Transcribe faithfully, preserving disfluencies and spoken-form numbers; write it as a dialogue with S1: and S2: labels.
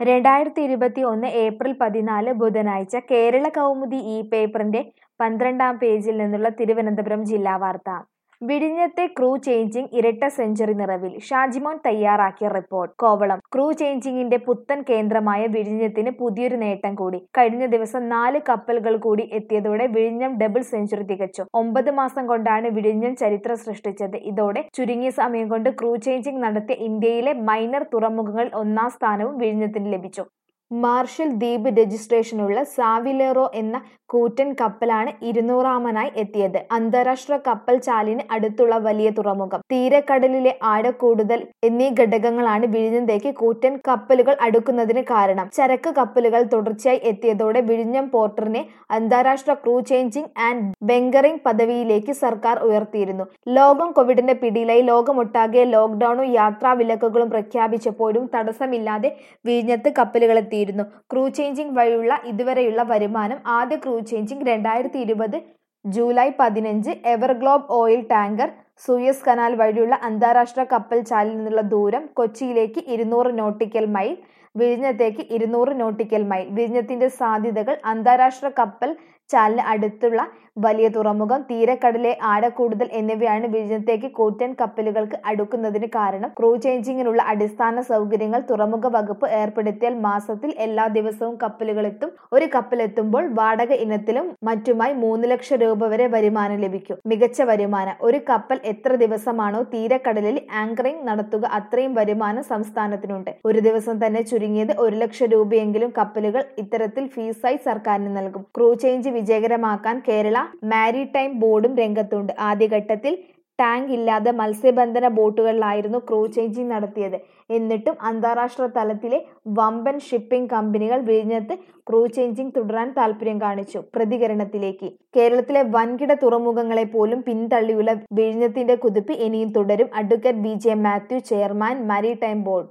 S1: രണ്ടായിരത്തി ഇരുപത്തി ഒന്ന് ഏപ്രിൽ പതിനാല് ബുധനാഴ്ച കേരള കൗമുദി ഈ പേപ്പറിന്റെ പന്ത്രണ്ടാം പേജിൽ നിന്നുള്ള തിരുവനന്തപുരം ജില്ലാ വാർത്ത. വിഴിഞ്ഞത്തെ ക്രൂ ചേഞ്ചിങ് ഇരട്ട സെഞ്ചുറി നിറവിൽ. ഷാജിമോൻ തയ്യാറാക്കിയ റിപ്പോർട്ട്. കോവളം. ക്രൂ ചേഞ്ചിങ്ങിന്റെ പുത്തൻ കേന്ദ്രമായ വിഴിഞ്ഞത്തിന് പുതിയൊരു നേട്ടം കൂടി. കഴിഞ്ഞ ദിവസം നാല് കപ്പലുകൾ കൂടി എത്തിയതോടെ വിഴിഞ്ഞം ഡബിൾ സെഞ്ചുറി തികച്ചു. ഒമ്പത് മാസം കൊണ്ടാണ് വിഴിഞ്ഞം ചരിത്രം സൃഷ്ടിച്ചത്. ഇതോടെ ചുരുങ്ങിയ സമയം കൊണ്ട് ക്രൂ ചേഞ്ചിങ് നടത്തിയ ഇന്ത്യയിലെ മൈനർ തുറമുഖങ്ങളിൽ ഒന്നാം സ്ഥാനവും വിഴിഞ്ഞത്തിന് ലഭിച്ചു. മാർഷൽ ദ്വീപ് രജിസ്ട്രേഷനുള്ള സാവിലേറോ എന്ന കൂറ്റൻ കപ്പലാണ് ഇരുന്നൂറാമനായി എത്തിയത്. അന്താരാഷ്ട്ര കപ്പൽ ചാലിന് അടുത്തുള്ള വലിയ തുറമുഖം, തീരക്കടലിലെ ആഴക്കൂടുതൽ എന്നീ ഘടകങ്ങളാണ് വിഴിഞ്ഞത്തേക്ക് കൂറ്റൻ കപ്പലുകൾ അടുക്കുന്നതിന് കാരണം. ചരക്ക് കപ്പലുകൾ തുടർച്ചയായി എത്തിയതോടെ വിഴിഞ്ഞം പോർട്ടിനെ അന്താരാഷ്ട്ര ക്രൂ ചേഞ്ചിങ് ആൻഡ് ബങ്കറിംഗ് പദവിയിലേക്ക് സർക്കാർ ഉയർത്തിയിരുന്നു. ലോകം കോവിഡിന്റെ പിടിയിലായി. ലോകമൊട്ടാകെ ലോക്ക്ഡൌണും യാത്രാ വിലക്കുകളും പ്രഖ്യാപിച്ചപ്പോഴും തടസ്സമില്ലാതെ വിഴിഞ്ഞത്ത് കപ്പലുകളെത്തി. ക്രൂ ചേഞ്ചിങ് വഴിയുള്ള ഇതുവരെയുള്ള വരുമാനം. ആദ്യ ക്രൂ ചേഞ്ചിങ് രണ്ടായിരത്തി ഇരുപത് ജൂലൈ പതിനഞ്ച്. Ever Globe oil tanker Suez Canal വഴിയുള്ള അന്താരാഷ്ട്ര കപ്പൽ ചാലിൽ നിന്നുള്ള ദൂരം കൊച്ചിയിലേക്ക് ഇരുന്നൂറ് നോട്ടിക്കൽ മൈൽ, വിഴിഞ്ഞത്തേക്ക് ഇരുന്നൂറ് നോട്ടിക്കൽ മൈൽ. വിഴിഞ്ഞത്തിന്റെ സാധ്യതകൾ. അന്താരാഷ്ട്ര കപ്പൽ ചാലിന് അടുത്തുള്ള വലിയ തുറമുഖം, തീരക്കടലിലെ ആഴക്കൂടുതൽ എന്നിവയാണ് വിഴിഞ്ഞത്തേക്ക് കൂറ്റൻ കപ്പലുകൾക്ക് അടുക്കുന്നതിന് കാരണം. ക്രൂ ചേഞ്ചിങ്ങിനുള്ള അടിസ്ഥാന സൗകര്യങ്ങൾ തുറമുഖ വകുപ്പ് ഏർപ്പെടുത്തിയാൽ മാസത്തിൽ എല്ലാ ദിവസവും കപ്പലുകളെത്തും. ഒരു കപ്പലെത്തുമ്പോൾ വാടക ഇനത്തിലും മറ്റുമായി മൂന്ന് ലക്ഷം രൂപ വരെ വരുമാനം ലഭിക്കും. മികച്ച വരുമാനം. ഒരു കപ്പൽ എത്ര ദിവസമാണോ തീരക്കടലിൽ ആങ്കറിംഗ് നടത്തുക അത്രയും വരുമാനം സംസ്ഥാനത്തിനുണ്ട്. ഒരു ദിവസം തന്നെ ചുരുങ്ങിയത് ഒരു ലക്ഷം രൂപയെങ്കിലും കപ്പലുകൾ ഇത്തരത്തിൽ ഫീസായി സർക്കാരിന് നൽകും. ക്രൂ ചേഞ്ച് വിജയകരമാക്കാൻ കേരള മാരിടൈം ബോർഡും രംഗത്തുണ്ട്. ആദ്യഘട്ടത്തിൽ ടാങ്ക് ഇല്ലാതെ മത്സ്യബന്ധന ബോട്ടുകളിലായിരുന്നു ക്രൂ ചേഞ്ചിങ് നടത്തിയത്. എന്നിട്ടും അന്താരാഷ്ട്ര തലത്തിലെ വമ്പൻ ഷിപ്പിംഗ് കമ്പനികൾ വിഴിഞ്ഞത്ത് ക്രൂ ചേഞ്ചിങ് തുടരാൻ താൽപര്യം കാണിച്ചു. പ്രതികരണത്തിലേക്ക്. കേരളത്തിലെ വൻകിട തുറമുഖങ്ങളെ പോലും പിന്തള്ളിയുള്ള വിഴിഞ്ഞത്തിന്റെ കുതിപ്പ് ഇനിയും തുടരും. Advocate B J Mathew, chairman, Maritime board.